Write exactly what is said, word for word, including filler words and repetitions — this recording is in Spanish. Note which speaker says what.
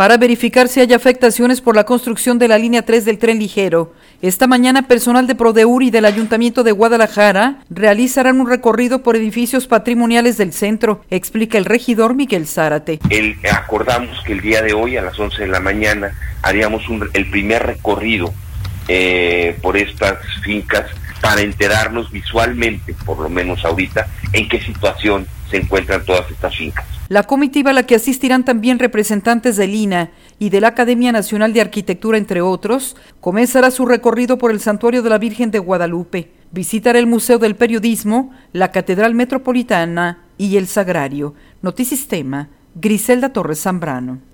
Speaker 1: para verificar si hay afectaciones por la construcción de la línea tres del tren ligero. Esta mañana, personal de Prodeur y del Ayuntamiento de Guadalajara realizarán un recorrido por edificios patrimoniales del centro, explica el regidor Miguel Zárate.
Speaker 2: El, acordamos que el día de hoy a las once de la mañana haríamos un, el primer recorrido eh, por estas fincas para enterarnos visualmente, por lo menos ahorita, en qué situación se encuentran todas estas fincas.
Speaker 1: La comitiva, a la que asistirán también representantes del I N A y de la Academia Nacional de Arquitectura, entre otros, comenzará su recorrido por el Santuario de la Virgen de Guadalupe. Visitará el Museo del Periodismo, la Catedral Metropolitana y el Sagrario. Notisistema, Griselda Torres Zambrano.